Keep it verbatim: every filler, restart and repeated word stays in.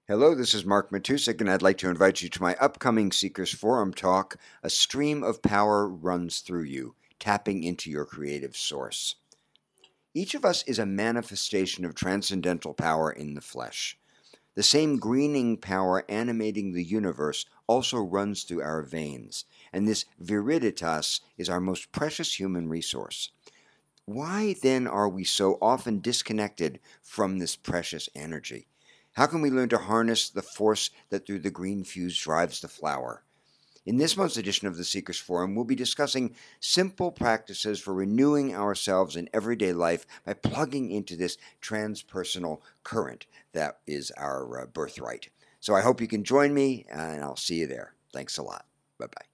Hello, this is Mark Matusik, and I'd like to invite you to my upcoming Seekers Forum talk, A Stream of Power Runs Through You, Tapping into Your Creative Source. Each of us is a manifestation of transcendental power in the flesh. The same greening power animating the universe also runs through our veins, and this viriditas is our most precious human resource. Why then are we so often disconnected from this precious energy? How can we learn to harness the force that through the green fuse drives the flower? In this month's edition of the Seekers Forum, we'll be discussing simple practices for renewing ourselves in everyday life by plugging into this transpersonal current that is our uh, birthright. So I hope you can join me, and I'll see you there. Thanks a lot. Bye-bye.